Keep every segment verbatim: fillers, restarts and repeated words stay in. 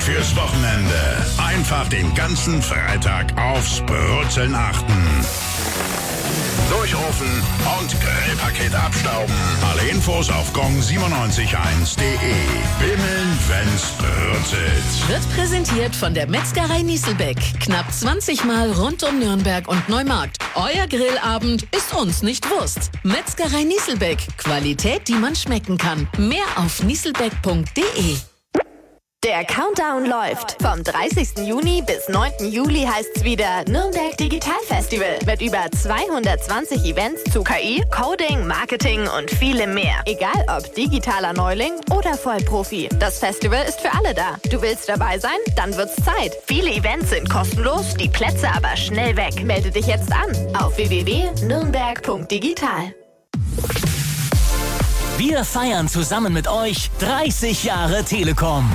fürs Wochenende. Einfach den ganzen Freitag aufs Brutzeln achten. Durchrufen und Grillpaket abstauben. Alle Infos auf gong siebenundneunzig eins punkt de. Bimmeln, wenn's brutzelt. Wird präsentiert von der Metzgerei Nieselbeck. Knapp zwanzig Mal rund um Nürnberg und Neumarkt. Euer Grillabend ist uns nicht Wurst. Metzgerei Nieselbeck. Qualität, die man schmecken kann. Mehr auf nieselbeck punkt de. Der Countdown läuft. Vom dreißigsten Juni bis neunten Juli heißt's wieder Nürnberg Digital Festival. Mit über zweihundertzwanzig Events zu K I, Coding, Marketing und vielem mehr. Egal ob digitaler Neuling oder Vollprofi. Das Festival ist für alle da. Du willst dabei sein? Dann wird's Zeit. Viele Events sind kostenlos, die Plätze aber schnell weg. Melde dich jetzt an auf w w w punkt nürnberg punkt digital. Wir feiern zusammen mit euch dreißig Jahre Telekom.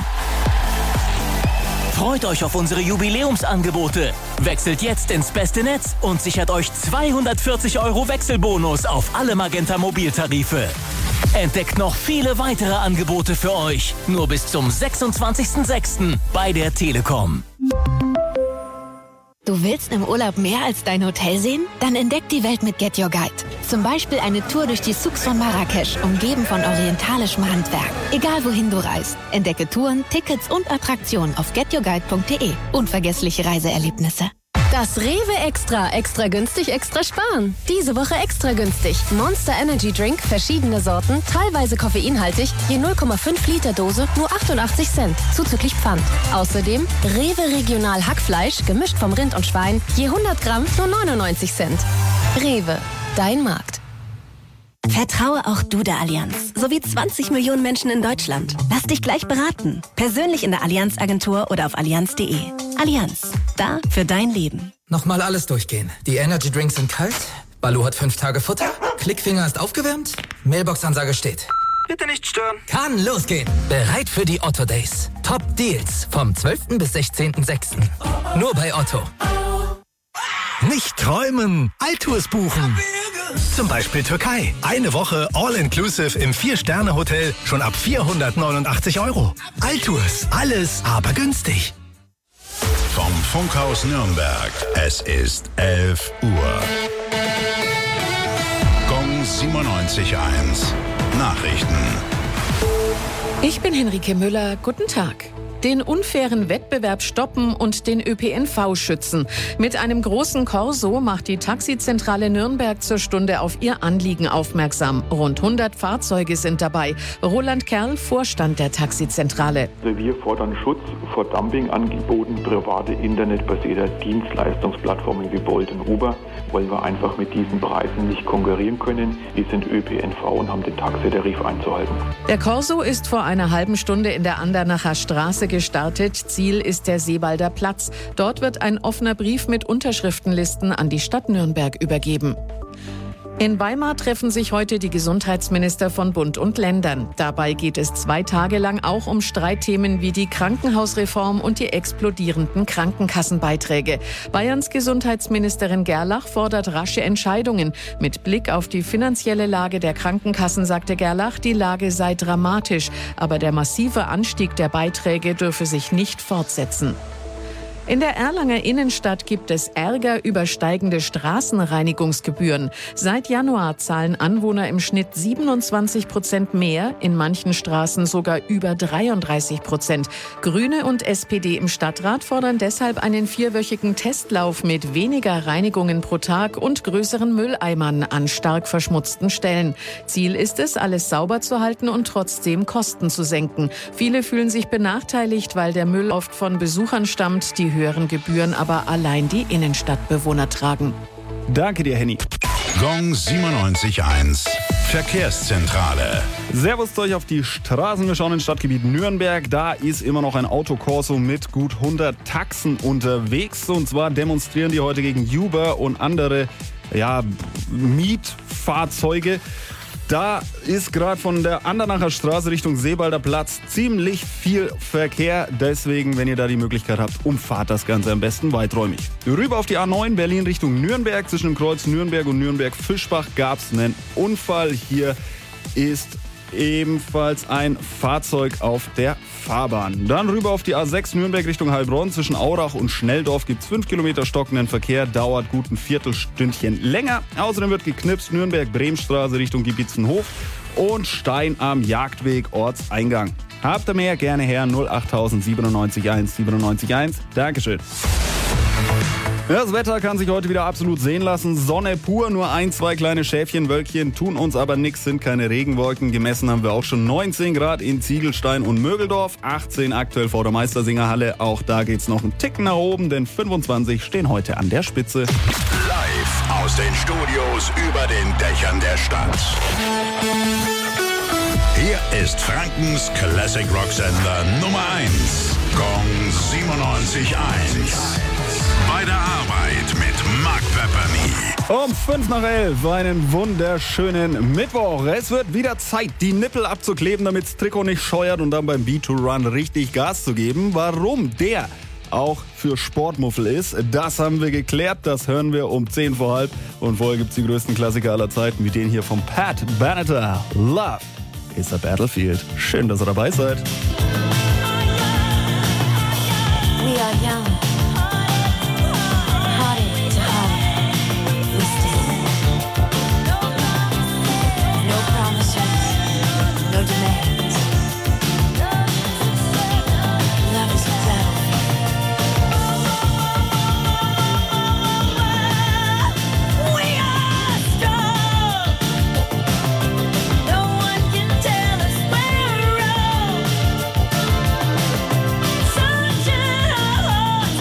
Freut euch auf unsere Jubiläumsangebote. Wechselt jetzt ins beste Netz und sichert euch zweihundertvierzig Euro Wechselbonus auf alle Magenta Mobiltarife. Entdeckt noch viele weitere Angebote für euch. Nur bis zum sechsundzwanzigsten sechsten bei der Telekom. Du willst im Urlaub mehr als dein Hotel sehen? Dann entdeck die Welt mit Get Your Guide. Zum Beispiel eine Tour durch die Souks von Marrakesch, umgeben von orientalischem Handwerk. Egal wohin du reist, entdecke Touren, Tickets und Attraktionen auf get your guide punkt de. Unvergessliche Reiseerlebnisse. Das Rewe Extra. Extra günstig, extra sparen. Diese Woche extra günstig. Monster Energy Drink, verschiedene Sorten, teilweise koffeinhaltig, je null Komma fünf Liter Dose, nur achtundachtzig Cent, zuzüglich Pfand. Außerdem Rewe Regional Hackfleisch, gemischt vom Rind und Schwein, je hundert Gramm, nur neunundneunzig Cent. Rewe, dein Markt. Vertraue auch du der Allianz, sowie zwanzig Millionen Menschen in Deutschland. Lass dich gleich beraten. Persönlich in der Allianz Agentur oder auf allianz punkt de. Allianz, da für dein Leben. Nochmal alles durchgehen. Die Energy Drinks sind kalt, Balu hat fünf Tage Futter, Klickfinger ist aufgewärmt, Mailbox-Ansage steht. Bitte nicht stören. Kann losgehen. Bereit für die Otto Days. Top Deals vom zwölften bis sechzehnten sechsten Nur bei Otto. Nicht träumen, Altours buchen. Zum Beispiel Türkei. Eine Woche All-Inclusive im Vier-Sterne-Hotel schon ab vierhundertneunundachtzig Euro. Altours, alles aber günstig. Vom Funkhaus Nürnberg. Es ist elf Uhr. Gong siebenundneunzig eins. Nachrichten. Ich bin Henrike Müller. Guten Tag. Den unfairen Wettbewerb stoppen und den Ö P N V schützen. Mit einem großen Korso macht die Taxizentrale Nürnberg zur Stunde auf ihr Anliegen aufmerksam. Rund hundert Fahrzeuge sind dabei. Roland Kerl, Vorstand der Taxizentrale. Wir fordern Schutz vor Dumpingangeboten privater internetbasierter Dienstleistungsplattformen wie Bolt und Uber, weil wir einfach mit diesen Preisen nicht konkurrieren können. Wir sind Ö P N V und haben den Taxitarif einzuhalten. Der Korso ist vor einer halben Stunde in der Andernacher Straße gestartet. Ziel ist der Seebalder Platz. Dort wird ein offener Brief mit Unterschriftenlisten an die Stadt Nürnberg übergeben. In Weimar treffen sich heute die Gesundheitsminister von Bund und Ländern. Dabei geht es zwei Tage lang auch um Streitthemen wie die Krankenhausreform und die explodierenden Krankenkassenbeiträge. Bayerns Gesundheitsministerin Gerlach fordert rasche Entscheidungen. Mit Blick auf die finanzielle Lage der Krankenkassen sagte Gerlach, die Lage sei dramatisch. Aber der massive Anstieg der Beiträge dürfe sich nicht fortsetzen. In der Erlanger Innenstadt gibt es Ärger über steigende Straßenreinigungsgebühren. Seit Januar zahlen Anwohner im Schnitt siebenundzwanzig Prozent mehr, in manchen Straßen sogar über dreiunddreißig Prozent. Grüne und S P D im Stadtrat fordern deshalb einen vierwöchigen Testlauf mit weniger Reinigungen pro Tag und größeren Mülleimern an stark verschmutzten Stellen. Ziel ist es, alles sauber zu halten und trotzdem Kosten zu senken. Viele fühlen sich benachteiligt, weil der Müll oft von Besuchern stammt, die höheren Gebühren aber allein die Innenstadtbewohner tragen. Danke dir, Henny. Gong siebenundneunzig eins. Verkehrszentrale. Servus euch auf die Straßen. Wir schauen ins Stadtgebiet Nürnberg. Da ist immer noch ein Autokorso mit gut hundert Taxen unterwegs. Und zwar demonstrieren die heute gegen Uber und andere ja, Mietfahrzeuge. Da ist gerade von der Andernacher Straße Richtung Seebalder Platz ziemlich viel Verkehr. Deswegen, wenn ihr da die Möglichkeit habt, umfahrt das Ganze am besten weiträumig. Rüber auf die A neun, Berlin Richtung Nürnberg. Zwischen dem Kreuz Nürnberg und Nürnberg-Fischbach gab es einen Unfall. Hier ist ebenfalls ein Fahrzeug auf der Fahrbahn. Dann rüber auf die A sechs Nürnberg Richtung Heilbronn. Zwischen Aurach und Schnelldorf gibt es fünf Kilometer stockenden Verkehr, dauert gut ein Viertelstündchen länger. Außerdem wird geknipst Nürnberg-Bremenstraße Richtung Giebitzenhof und Stein am Jagdweg Ortseingang. Habt ihr mehr? Gerne her null acht siebenundneunzig eins siebenundneunzig eins. Dankeschön. Das Wetter kann sich heute wieder absolut sehen lassen. Sonne pur, nur ein, zwei kleine Schäfchenwölkchen tun uns aber nichts, sind keine Regenwolken. Gemessen haben wir auch schon neunzehn Grad in Ziegelstein und Mögeldorf, achtzehn aktuell vor der Meistersingerhalle. Auch da geht's noch einen Tick nach oben, denn fünfundzwanzig stehen heute an der Spitze. Live aus den Studios über den Dächern der Stadt. Hier ist Frankens Classic Rock Sender Nummer eins. Gong siebenundneunzig eins. Bei der Arbeit mit Mark Pepperny. Um fünf nach elf, einen wunderschönen Mittwoch. Es wird wieder Zeit, die Nippel abzukleben, damit das Trikot nicht scheuert und dann beim Beat to Run richtig Gas zu geben. Warum der auch für Sportmuffel ist, das haben wir geklärt. Das hören wir um zehn vor halb. Und vorher gibt es die größten Klassiker aller Zeiten, wie den hier von Pat Benatar. Love is a Battlefield. Schön, dass ihr dabei seid. We are young. Sunshine,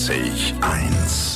siebenundneunzig Komma eins.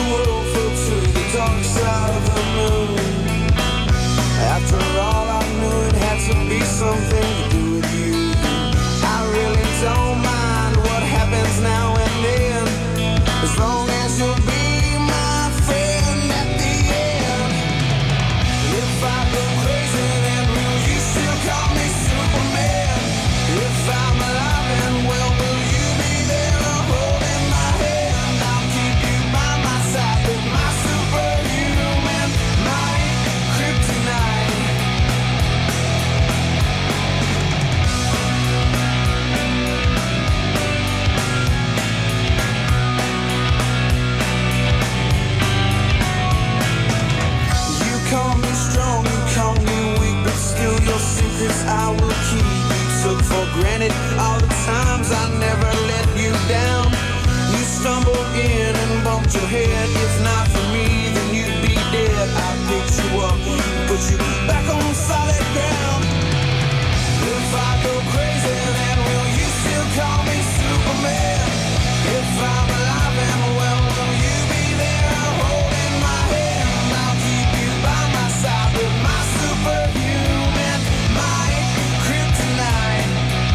After all I knew granted all the times I never let you down. You stumbled in and bumped your head. If not for me, then you'd be dead. I picked you up, put you back on solid ground. If I go crazy, then will you still call me Superman? If I'm alive and well, will you be there holding my hand? I'll keep you by my side with my superhuman might, kryptonite.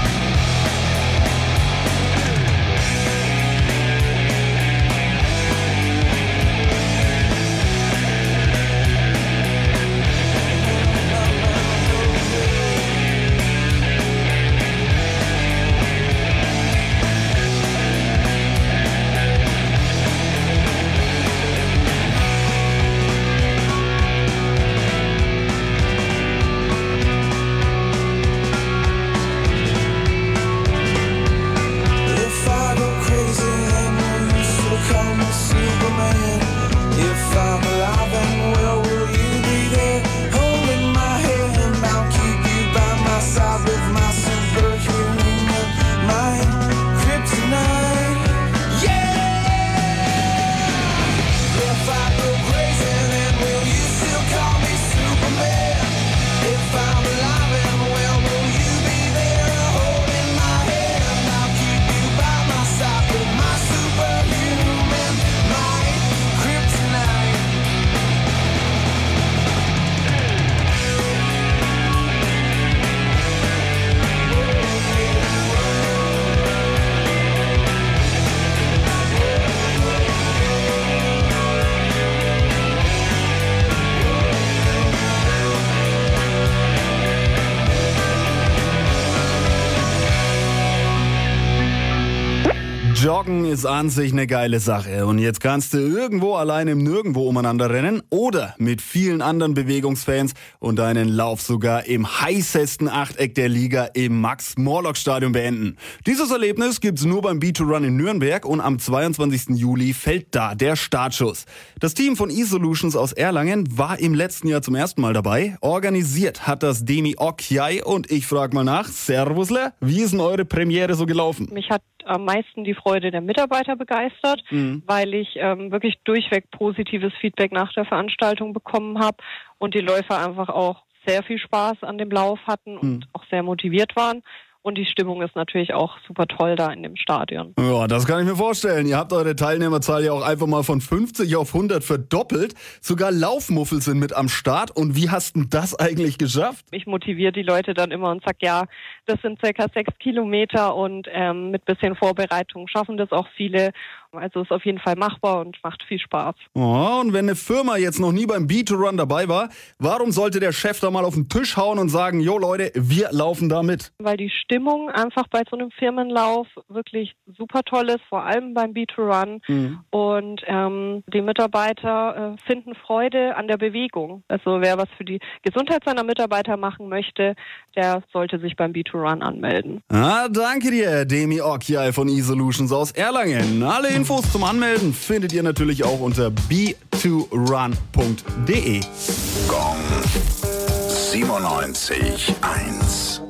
Joggen ist an sich eine geile Sache und jetzt kannst du irgendwo allein im Nirgendwo umeinander rennen oder mit vielen anderen Bewegungsfans und deinen Lauf sogar im heißesten Achteck der Liga im Max-Morlock-Stadion beenden. Dieses Erlebnis gibt's nur beim B zwei Run in Nürnberg und am zweiundzwanzigsten Juli fällt da der Startschuss. Das Team von E-Solutions aus Erlangen war im letzten Jahr zum ersten Mal dabei. Organisiert hat das Demi Okyay und ich frage mal nach, Servusle, wie ist denn eure Premiere so gelaufen? Mich hat am meisten die Freude der Mitarbeiter begeistert, mhm. weil ich ähm, wirklich durchweg positives Feedback nach der Veranstaltung bekommen habe und die Läufer einfach auch sehr viel Spaß an dem Lauf hatten und mhm. auch sehr motiviert waren. Und die Stimmung ist natürlich auch super toll da in dem Stadion. Ja, das kann ich mir vorstellen. Ihr habt eure Teilnehmerzahl ja auch einfach mal von fünfzig auf hundert verdoppelt. Sogar Laufmuffel sind mit am Start. Und wie hast du das eigentlich geschafft? Ich motiviere die Leute dann immer und sage, ja, das sind circa sechs Kilometer und ähm, mit bisschen Vorbereitung schaffen das auch viele. Also ist auf jeden Fall machbar und macht viel Spaß. Oh, und wenn eine Firma jetzt noch nie beim B zwei Run dabei war, warum sollte der Chef da mal auf den Tisch hauen und sagen, jo Leute, wir laufen da mit? Weil die Stimmung einfach bei so einem Firmenlauf wirklich super toll ist, vor allem beim B zwei Run. Mhm. Und ähm, die Mitarbeiter äh, finden Freude an der Bewegung. Also wer was für die Gesundheit seiner Mitarbeiter machen möchte, der sollte sich beim B zwei Run anmelden. Ah, danke dir, Demi Okyay von E-Solutions aus Erlangen. Alle Infos zum Anmelden findet ihr natürlich auch unter b zwei run punkt de. Gong siebenundneunzig eins.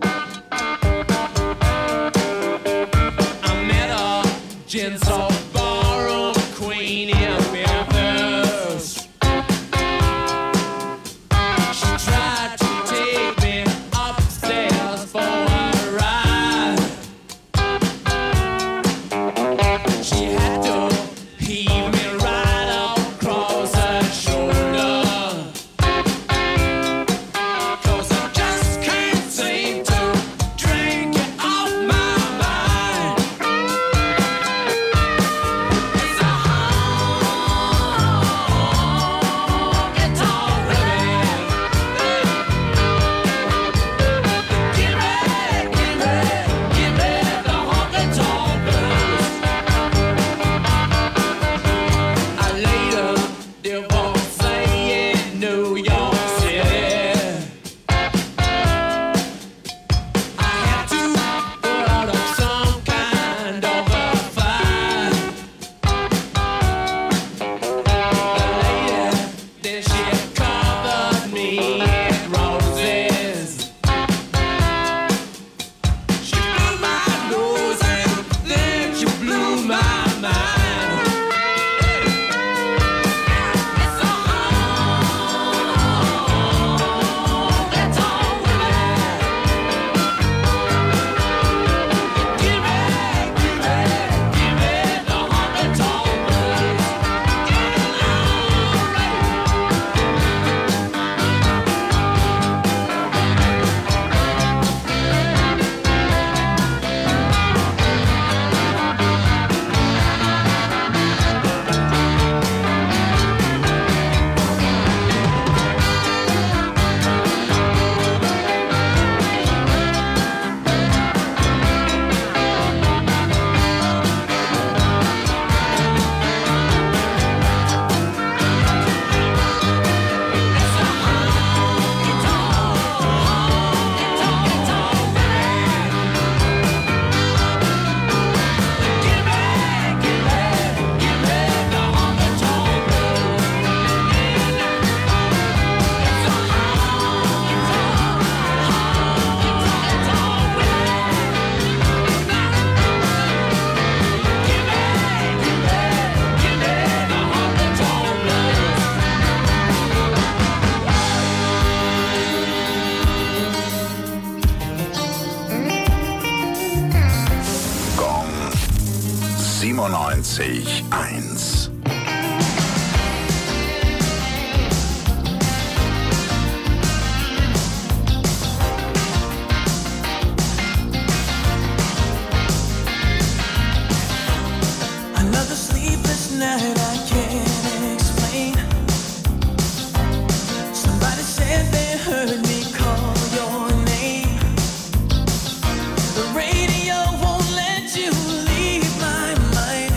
siebenundneunzig eins. Another sleepless night I can't explain. Somebody said they heard me call your name. The radio won't let you leave my mind.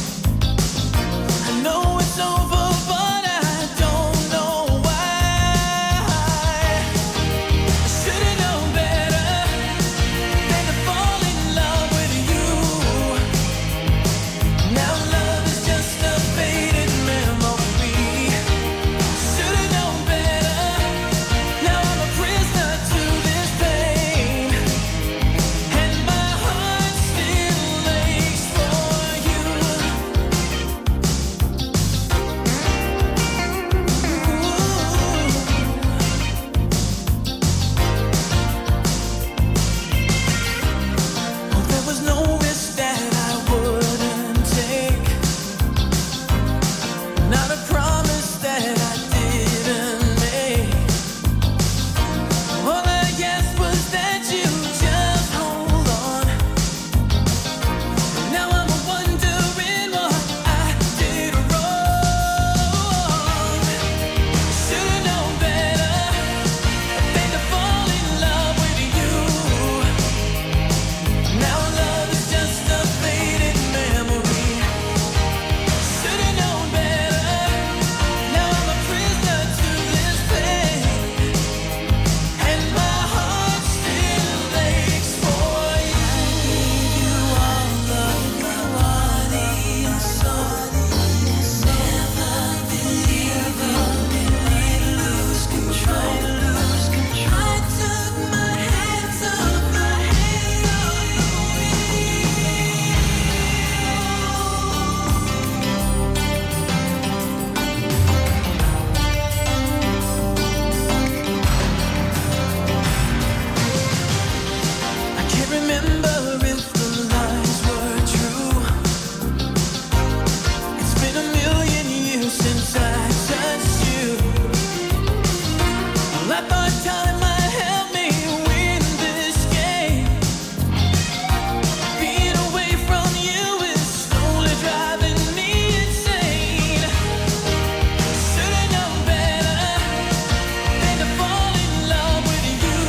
I know it's over, but I don't know why. I should've known better than to fall in love with you. Now love is just a faded memory. Should've known better. Now I'm a prisoner to this pain, and my heart still aches for you. Oh, there was no risk that I wouldn't take, not a promise that I didn't make. All I asked was that you just hold on. Now I'm wondering what I did wrong. Should've known better than to fall in love with you. Now love is just a faded memory. Should've known better. Now I'm a prisoner to this pain, and my heart still aches for you. You are the body and soul. Never believe I'd lose control. I took my hands off the hands I can't remember if the lies were true. It's been a million years since I touched you. Well, I thought time might help me win this game. Being away from you is slowly driving me insane. Should've known better than to fall in love with you.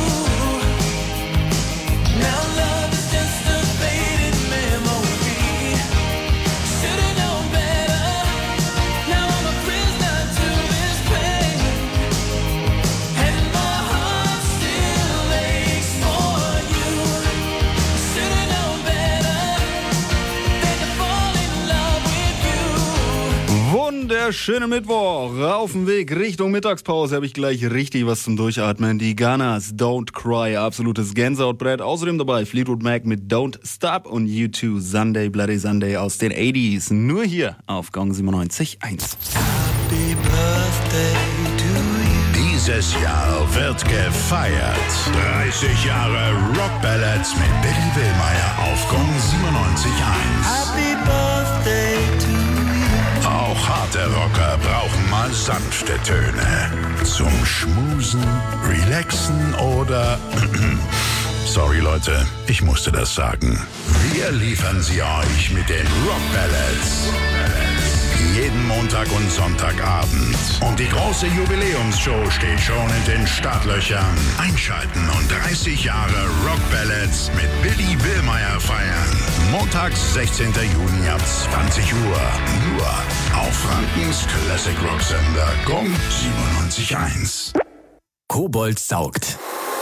Now love is just a faded memory. Should've known better. Now I'm a prisoner to this pain, and my heart still aches for you. Should've known better than to fall in love with you. Wunderschönen Mittwoch. Auf dem Weg Richtung Mittagspause habe ich gleich richtig was zum Durchatmen. Die Gunners, Don't Cry, absolutes Gänsehautbrett. Außerdem dabei Fleetwood Mac mit Don't Stop und U zwei Sunday Bloody Sunday aus den achtziger. Nur hier auf Gong siebenundneunzig eins. Happy birthday to you. Dieses Jahr wird gefeiert. dreißig Jahre Rock Ballads mit Billy Willmeier auf Gong siebenundneunzig eins. Happy birthday to you. Auch harte Rocker brauchen mal sanfte Töne. Zum Schmusen, Relaxen oder... Sorry Leute, ich musste das sagen. Wir liefern sie euch mit den Rock Ballads. Jeden Montag und Sonntagabend. Und die große Jubiläumsshow steht schon in den Startlöchern. Einschalten und dreißig Jahre Rock Ballads mit Billy Willmeier feiern. Montags, sechzehnten Juni ab zwanzig Uhr. Nur auf Frankens Classic Rock Sender Gong siebenundneunzig eins. Kobold saugt.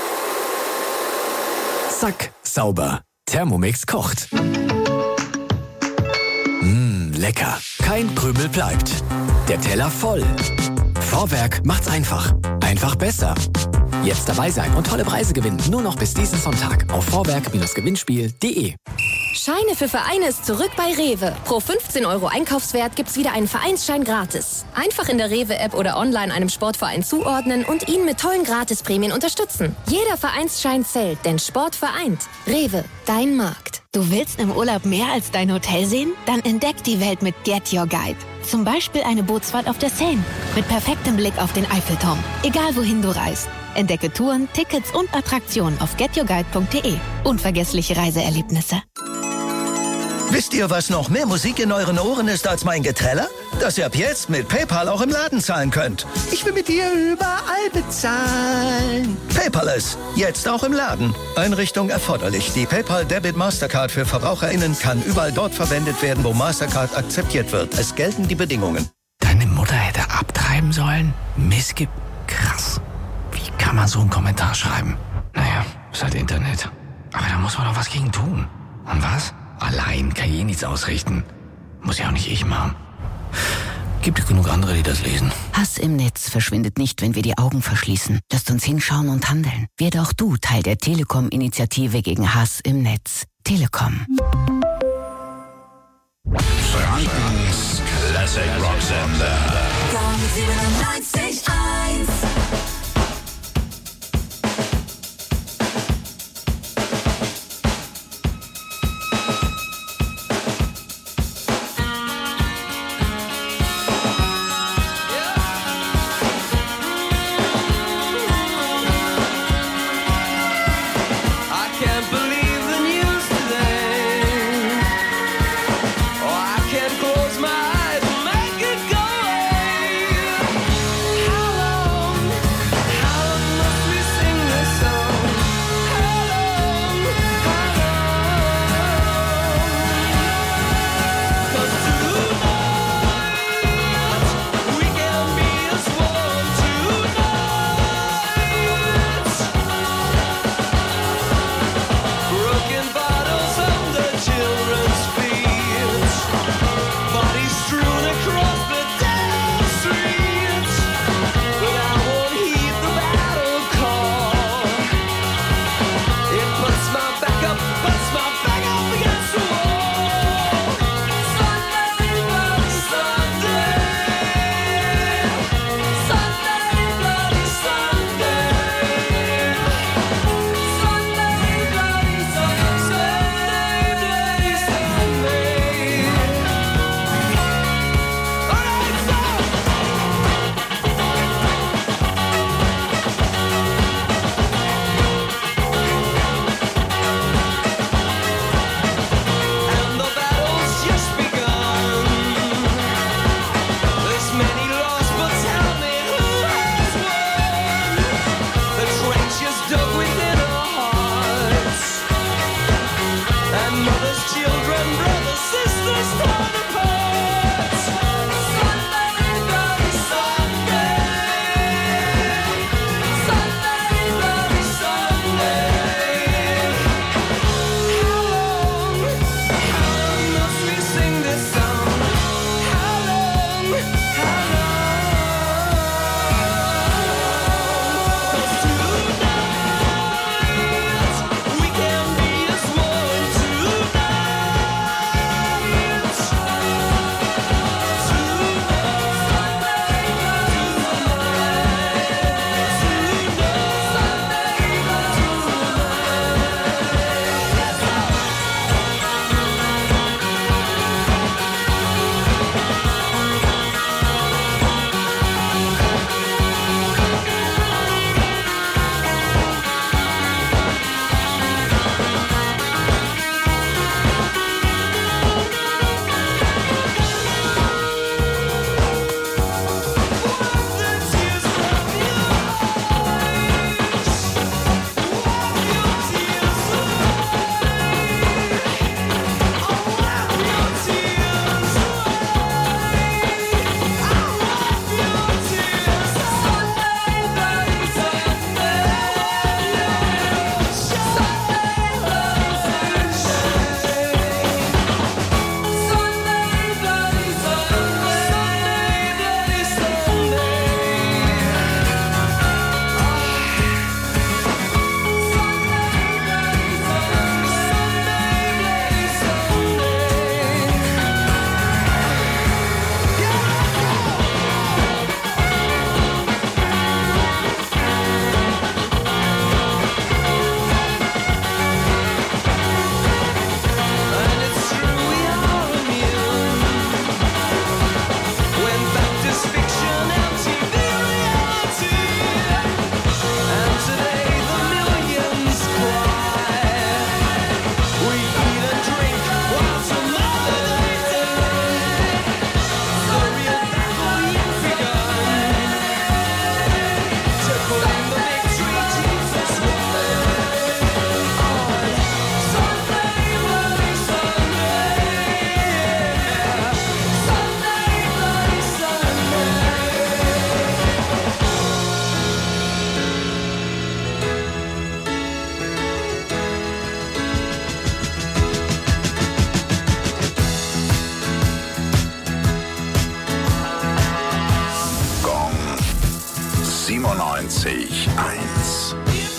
Zack, sauber. Thermomix kocht. Mmh, lecker. Kein Krümel bleibt. Der Teller voll. Vorwerk macht's einfach. Einfach besser. Jetzt dabei sein und tolle Preise gewinnen. Nur noch bis diesen Sonntag auf vorwerk Bindestrich gewinnspiel punkt de. Scheine für Vereine ist zurück bei Rewe. Pro fünfzehn Euro Einkaufswert gibt's wieder einen Vereinsschein gratis. Einfach in der Rewe-App oder online einem Sportverein zuordnen und ihn mit tollen Gratisprämien unterstützen. Jeder Vereinsschein zählt, denn Sport vereint. Rewe, dein Markt. Du willst im Urlaub mehr als dein Hotel sehen? Dann entdeck die Welt mit Get Your Guide. Zum Beispiel eine Bootsfahrt auf der Seine mit perfektem Blick auf den Eiffelturm. Egal wohin du reist. Entdecke Touren, Tickets und Attraktionen auf get your guide punkt de. Unvergessliche Reiseerlebnisse. Wisst ihr, was noch mehr Musik in euren Ohren ist als mein Geträller? Dass ihr ab jetzt mit PayPal auch im Laden zahlen könnt. Ich will mit dir überall bezahlen. Paperless, jetzt auch im Laden. Einrichtung erforderlich. Die PayPal Debit Mastercard für VerbraucherInnen kann überall dort verwendet werden, wo Mastercard akzeptiert wird. Es gelten die Bedingungen. Deine Mutter hätte abtreiben sollen? Missge... Krass. Wie kann man so einen Kommentar schreiben? Naja, ist halt Internet. Aber da muss man doch was gegen tun. Und was? Allein kann je nichts ausrichten. Muss ja auch nicht ich machen. Gibt es genug andere, die das lesen. Hass im Netz verschwindet nicht, wenn wir die Augen verschließen. Lasst uns hinschauen und handeln. Werde auch du Teil der Telekom-Initiative gegen Hass im Netz. Telekom. Frankens Classic Rock Sender. siebenundneunzig eins. Close my eyes and make it go away. siebenundneunzig Komma eins.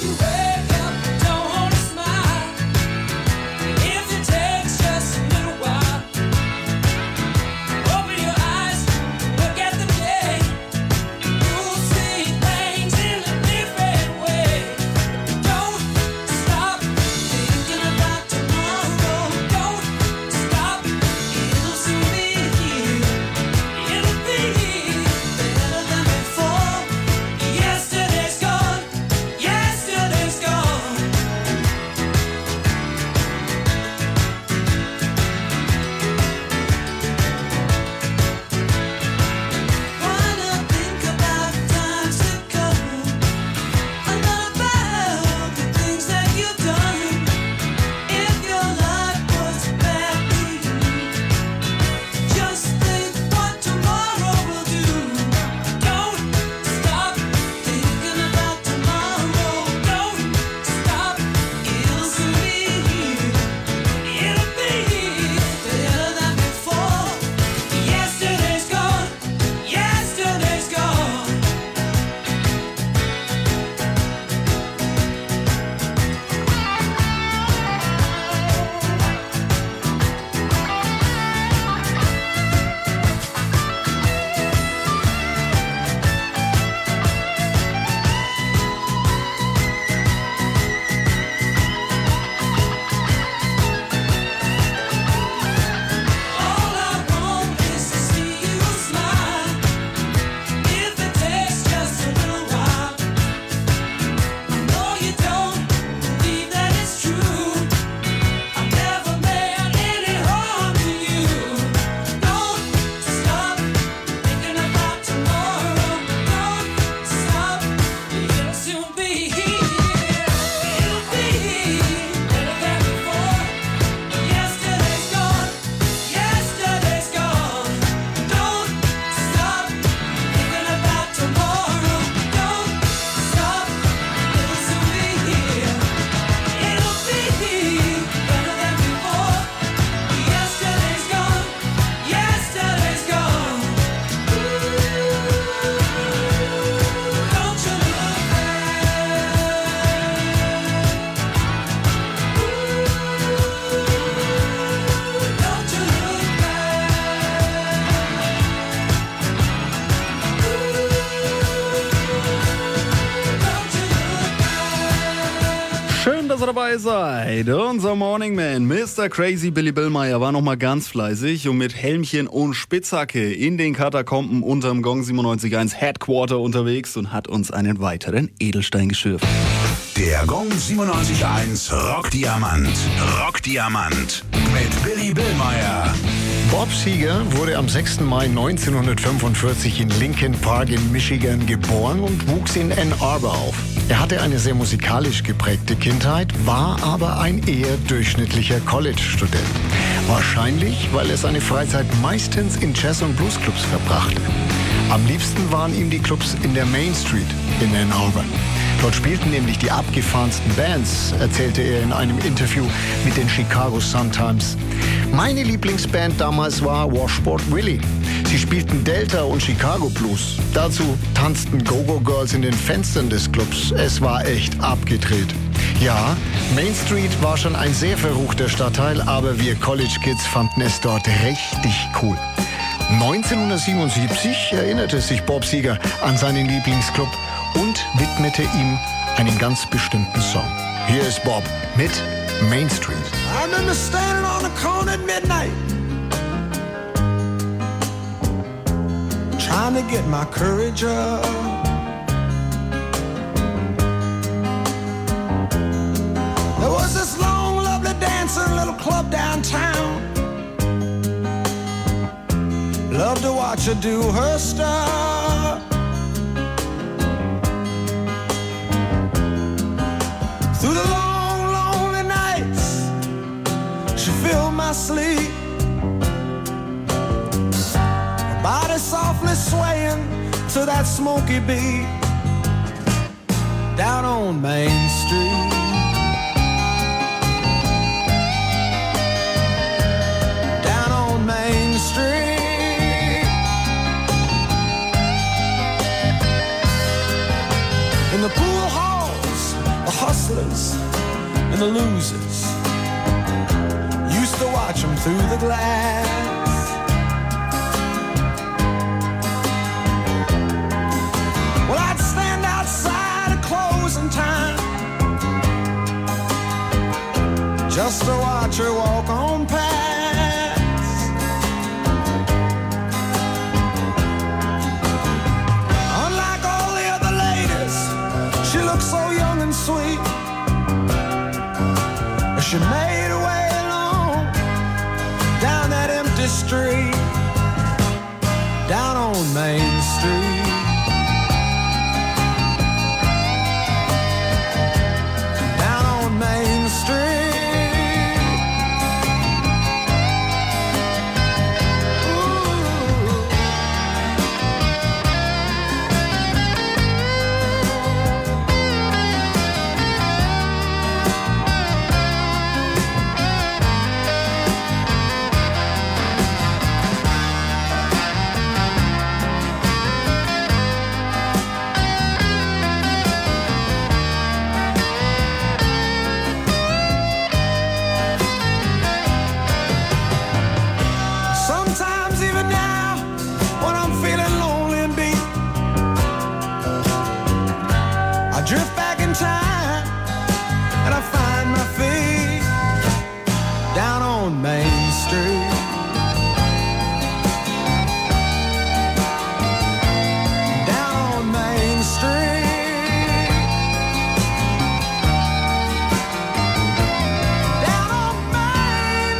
Dass ihr dabei seid. Unser Morning Man, Mister Crazy Billy Billmeyer, war nochmal ganz fleißig und mit Helmchen und Spitzhacke in den Katakomben unterm Gong siebenundneunzig Komma eins Headquarter unterwegs und hat uns einen weiteren Edelstein geschürft. Der Gong siebenundneunzig Komma eins Rockdiamant. Rockdiamant mit Billy Billmeyer. Bob Seger wurde am sechsten Mai neunzehnhundertfünfundvierzig in Lincoln Park in Michigan geboren und wuchs in Ann Arbor auf. Er hatte eine sehr musikalisch geprägte Kindheit, war aber ein eher durchschnittlicher College-Student. Wahrscheinlich, weil er seine Freizeit meistens in Jazz- und Bluesclubs verbrachte. Am liebsten waren ihm die Clubs in der Main Street in Ann Arbor. Dort spielten nämlich die abgefahrensten Bands, erzählte er in einem Interview mit den Chicago Sun-Times. Meine Lieblingsband damals war Washboard Willie. Sie spielten Delta und Chicago Blues. Dazu tanzten Go-Go Girls in den Fenstern des Clubs. Es war echt abgedreht. Ja, Main Street war schon ein sehr verruchter Stadtteil, aber wir College Kids fanden es dort richtig cool. neunzehnhundertsiebenundsiebzig erinnerte sich Bob Seger an seinen Lieblingsclub und widmete ihm einen ganz bestimmten Song. Hier ist Bob mit Main Street. I remember standing on the corner at midnight, trying to get my courage up. There was this long, lovely dancer, little club downtown. Love to watch her do her stuff. Through the long, lonely nights, she filled my sleep. Her body softly swaying to that smoky beat. Down on Main Street. Down on Main Street. In the losers. Used to watch them through the glass. Well, I'd stand outside at closing time just to watch her walk on past. Unlike all the other ladies, she looked so young and sweet. She made her way along down that empty street, down on Main Street. Down on Main Street. Drift back in time and I find my feet down on Main Street. Down on Main Street. Down on Main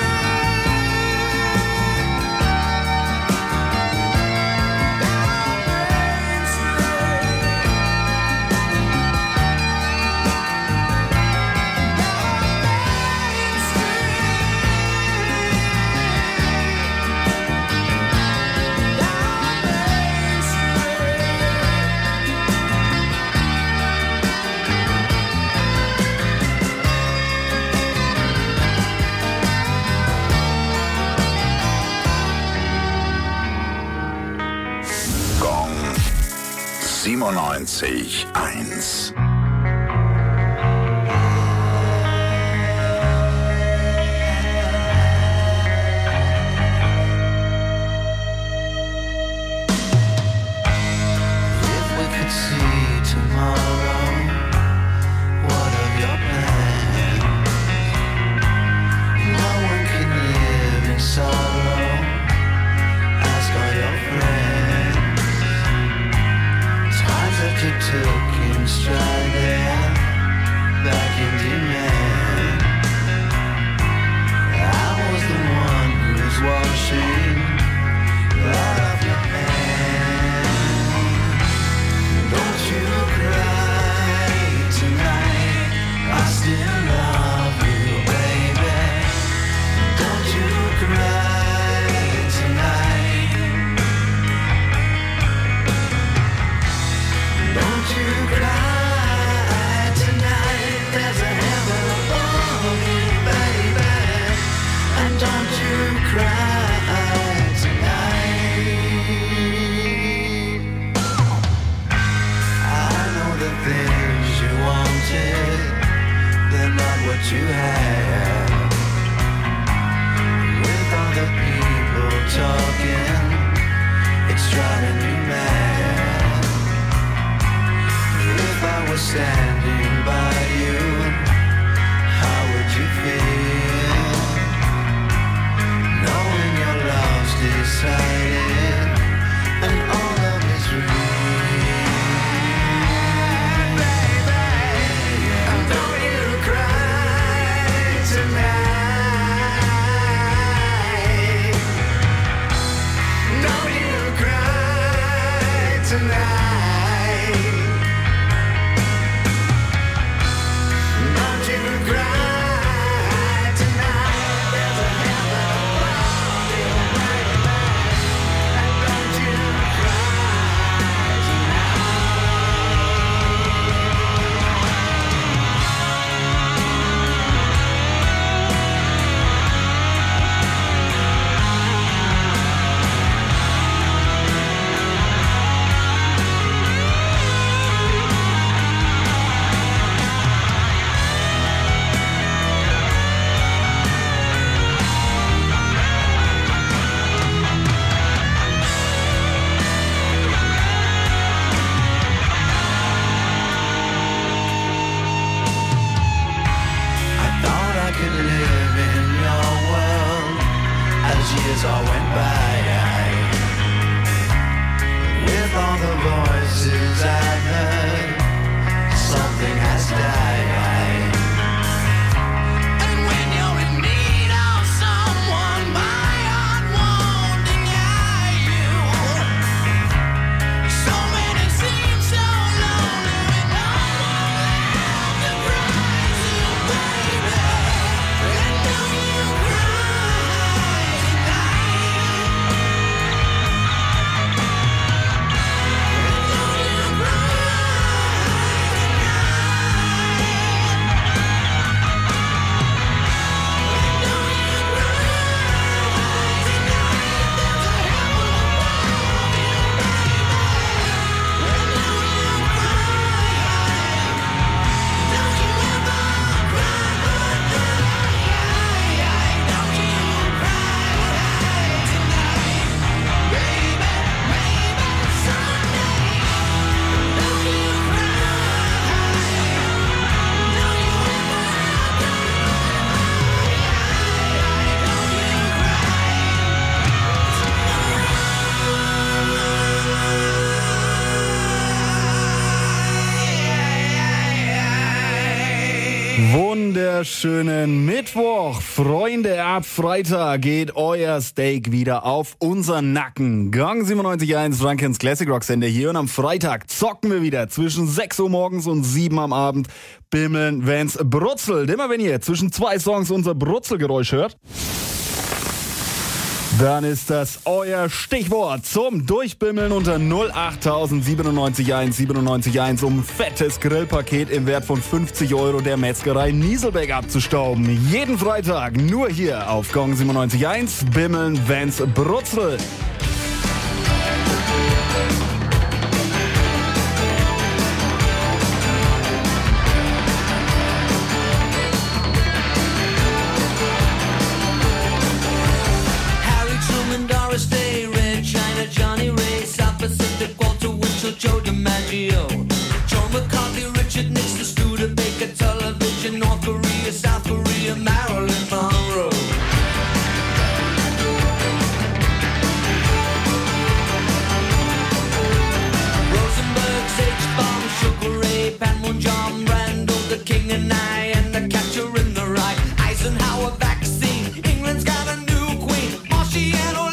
siebenundneunzig eins. with all the voices I've heard, something has died. And when you're in need of someone, my heart won't deny you. So many seem so lonely with no one left to cry to, baby. And do you cry tonight? Wunderschönen Mittwoch, Freunde. Ab Freitag geht euer Steak wieder auf unseren Nacken. Gang siebenundneunzig Komma eins, Frankens Classic Rock Sender hier. Und am Freitag zocken wir wieder zwischen sechs Uhr morgens und sieben am Abend. Bimmeln, wenn's brutzelt. Immer wenn ihr zwischen zwei Songs unser Brutzelgeräusch hört, dann ist das euer Stichwort zum Durchbimmeln unter null acht siebenundneunzig Komma eins siebenundneunzig Komma eins, um ein fettes Grillpaket im Wert von fünfzig Euro der Metzgerei Nieselbeck abzustauben. Jeden Freitag nur hier auf Gong siebenundneunzig Komma eins. Bimmeln, wenn's brutzelt. Day, Red China, Johnny Ray, South Pacific, Walter Winchell, Joe DiMaggio, Joe McCarthy, Richard Nixon, Studebaker, Television, North Korea, South Korea, Marilyn Monroe. Rosenberg, H-Bomb, Sugar Ray, Panmunjom, Randall, the King and I, and the Catcher in the Rye, Eisenhower vaccine, England's got a new queen, Marciano,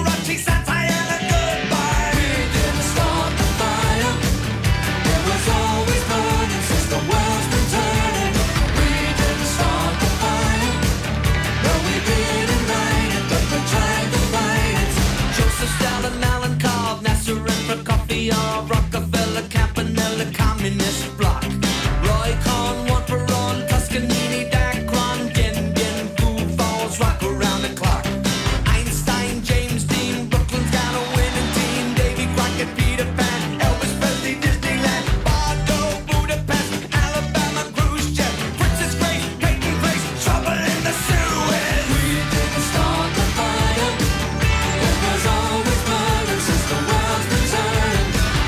of Rockefeller, Campanella, Communist Bloc, Roy Cohn, Juan Perón, Toscanini, Dacron, Dien Bien, Foo Falls, rock around the clock. Einstein, James Dean, Brooklyn's got a winning team. Davy Crockett, Peter Pan, Elvis Presley, Disneyland, Bordeaux, Budapest, Alabama, Khrushchev, Princess Grace, Peyton Place, trouble in the Suez. We didn't start the fire, it was always burning since the world's been turning.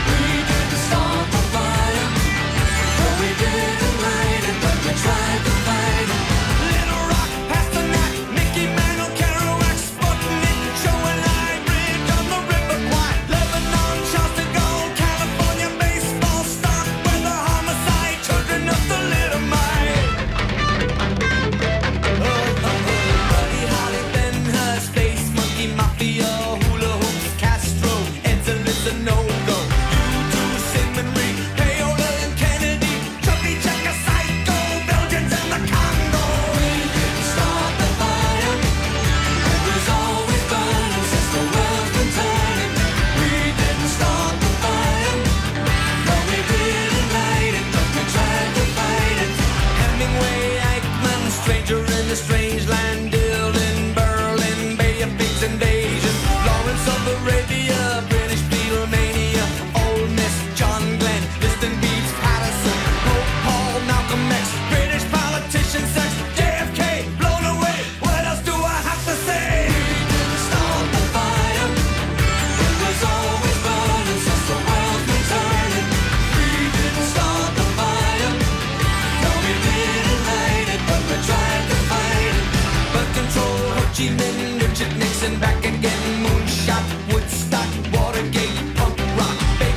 Strange land, Dylan, Berlin, Bay of Pigs invasion, Lawrence of Arabia, British Beatlemania, Ole Miss, John Glenn, Liston Beats, Patterson, Pope Paul, Malcolm X, British politician, sex, J F K, blown away. What else do I have to say? We didn't start the fire, it was always burning since the world's been turning. We didn't start the fire, no we didn't light it, but we tried to fight it. But control, Ho Chi Minh, Richard Nixon, back again, moonshot, Woodstock, Watergate, punk rock, baby.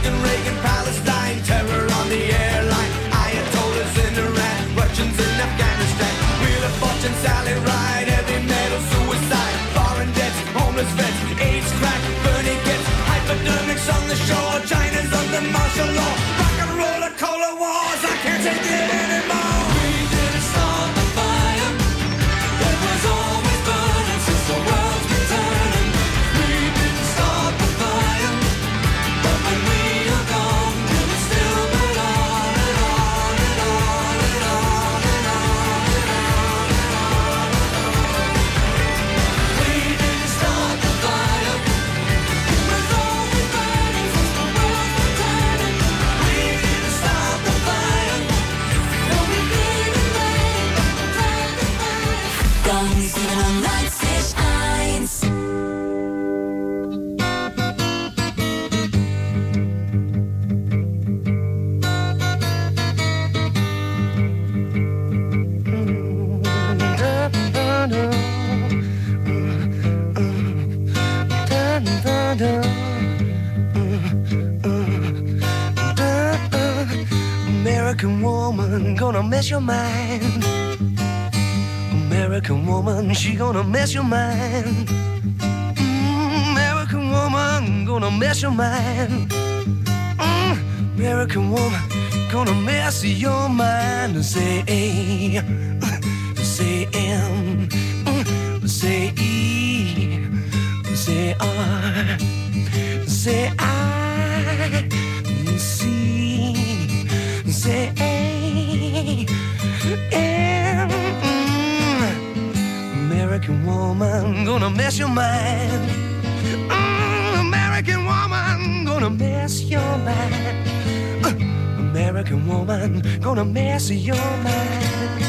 dun. American woman, gonna mess your mind. American woman, she gonna mess your mind. Mm, American woman, gonna mess your mind. Mm, American woman, gonna mess your mind. Say A, say M, say E, say R, say I, C. Say A, M, mm. American woman, gonna mess your mind. Mm, American woman, gonna mess your mind. Uh, American woman, gonna mess your mind.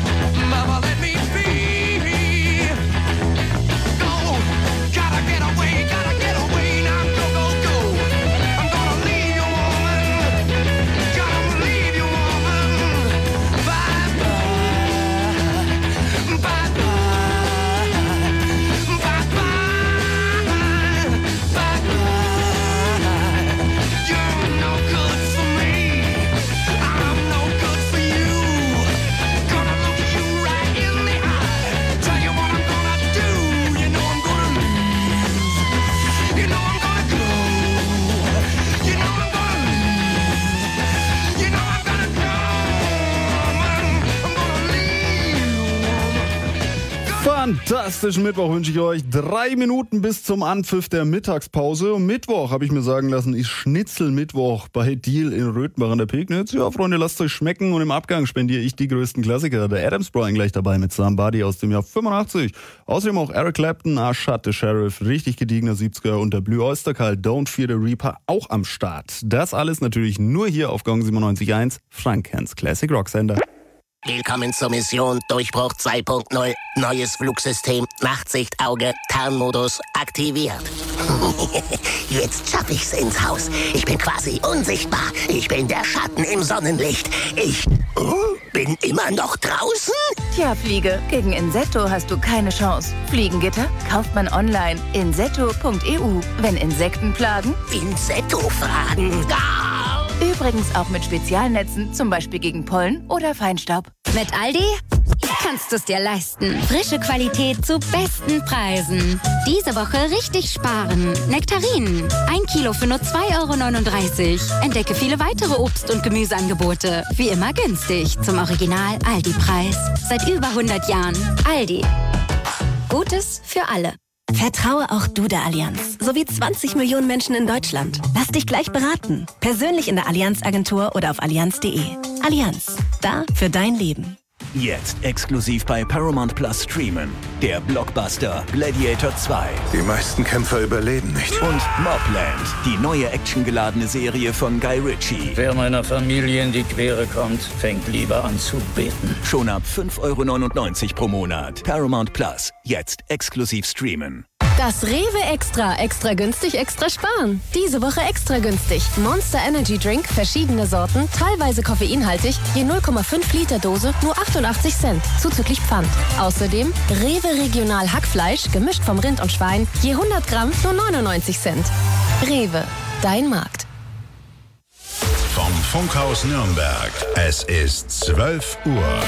Get away fantastischen Mittwoch wünsche ich euch. Drei Minuten bis zum Anpfiff der Mittagspause. Und Mittwoch, habe ich mir sagen lassen, ist Schnitzelmittwoch bei Deal in Röthenbach an der Pegnitz. Ja, Freunde, lasst euch schmecken. Und im Abgang spendiere ich die größten Klassiker. Der Adams Brian gleich dabei mit Somebody aus dem Jahr fünfundachtzig. Außerdem auch Eric Clapton, I Shot the Sheriff, richtig gediegener siebziger und der Blue Oyster Cult, Don't Fear the Reaper auch am Start. Das alles natürlich nur hier auf Gong siebenundneunzig Komma eins, Frank-Hans Classic Rock Sender. Willkommen zur Mission Durchbruch zwei Punkt null. Neues Flugsystem, Nachtsichtauge, Tarnmodus aktiviert. Jetzt schaff ich's ins Haus. Ich bin quasi unsichtbar. Ich bin der Schatten im Sonnenlicht. Ich uh, bin immer noch draußen? Tja, Fliege, gegen Insetto hast du keine Chance. Fliegengitter kauft man online. insetto punkt e u. Wenn Insekten plagen? Insetto-Fragen. Ah! Übrigens auch mit Spezialnetzen, zum Beispiel gegen Pollen oder Feinstaub. Mit Aldi kannst du es dir leisten. Frische Qualität zu besten Preisen. Diese Woche richtig sparen. Nektarinen. Ein Kilo für nur zwei Euro neununddreißig. Entdecke viele weitere Obst- und Gemüseangebote. Wie immer günstig. Zum Original Aldi-Preis. Seit über hundert Jahren. Aldi. Gutes für alle. Vertraue auch du der Allianz, sowie zwanzig Millionen Menschen in Deutschland. Lass dich gleich beraten. Persönlich in der Allianz-Agentur oder auf allianz punkt de. Allianz, da für dein Leben. Jetzt exklusiv bei Paramount Plus streamen. Der Blockbuster Gladiator zwei. Die meisten Kämpfer überleben nicht. Und Mobland, die neue actiongeladene Serie von Guy Ritchie. Wer meiner Familie in die Quere kommt, fängt lieber an zu beten. Schon ab fünf Euro neunundneunzig pro Monat. Paramount Plus, jetzt exklusiv streamen. Das Rewe Extra. Extra günstig, extra sparen. Diese Woche extra günstig. Monster Energy Drink, verschiedene Sorten, teilweise koffeinhaltig, je null Komma fünf Liter Dose, nur achtundachtzig Cent, zuzüglich Pfand. Außerdem Rewe Regional Hackfleisch, gemischt vom Rind und Schwein, je hundert Gramm, nur neunundneunzig Cent. Rewe, dein Markt. Vom Funkhaus Nürnberg. Es ist zwölf Uhr.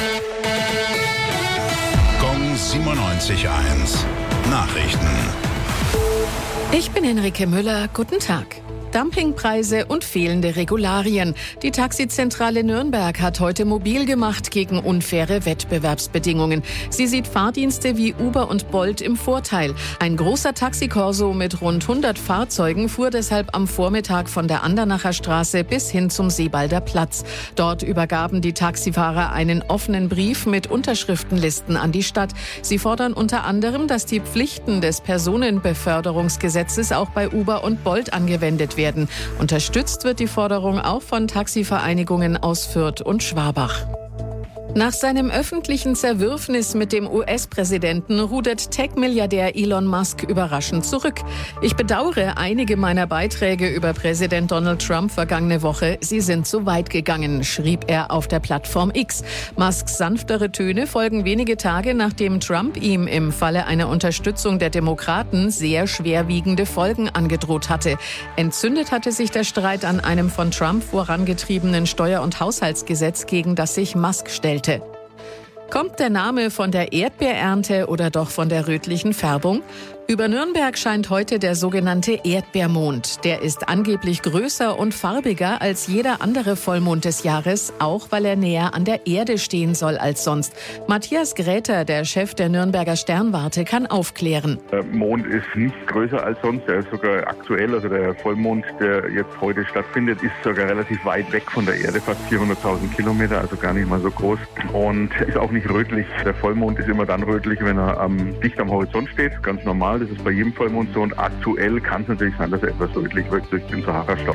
Gong siebenundneunzig Komma eins. Nachrichten. Ich bin Henrike Müller. Guten Tag. Dumpingpreise und fehlende Regularien. Die Taxizentrale Nürnberg hat heute mobil gemacht gegen unfaire Wettbewerbsbedingungen. Sie sieht Fahrdienste wie Uber und Bolt im Vorteil. Ein großer Taxikorso mit rund hundert Fahrzeugen fuhr deshalb am Vormittag von der Andernacher Straße bis hin zum Seebalder Platz. Dort übergaben die Taxifahrer einen offenen Brief mit Unterschriftenlisten an die Stadt. Sie fordern unter anderem, dass die Pflichten des Personenbeförderungsgesetzes auch bei Uber und Bolt angewendet werden. Werden. Unterstützt wird die Forderung auch von Taxivereinigungen aus Fürth und Schwabach. Nach seinem öffentlichen Zerwürfnis mit dem U S-Präsidenten rudert Tech-Milliardär Elon Musk überraschend zurück. Ich bedauere einige meiner Beiträge über Präsident Donald Trump vergangene Woche. Sie sind zu weit gegangen, schrieb er auf der Plattform X. Musks sanftere Töne folgen wenige Tage, nachdem Trump ihm im Falle einer Unterstützung der Demokraten sehr schwerwiegende Folgen angedroht hatte. Entzündet hatte sich der Streit an einem von Trump vorangetriebenen Steuer- und Haushaltsgesetz, gegen das sich Musk stellte. Kommt der Name von der Erdbeerernte oder doch von der rötlichen Färbung? Über Nürnberg scheint heute der sogenannte Erdbeermond. Der ist angeblich größer und farbiger als jeder andere Vollmond des Jahres, auch weil er näher an der Erde stehen soll als sonst. Matthias Gräter, der Chef der Nürnberger Sternwarte, kann aufklären. Der Mond ist nicht größer als sonst. Er ist sogar aktuell, also der Vollmond, der jetzt heute stattfindet, ist sogar relativ weit weg von der Erde, fast vierhunderttausend Kilometer, also gar nicht mal so groß. Und ist auch nicht rötlich. Der Vollmond ist immer dann rötlich, wenn er ähm, dicht am Horizont steht, ganz normal. Das ist bei jedem Vollmond so, und aktuell kann es natürlich sein, dass er etwas rötlich wird durch den Sahara-Staub.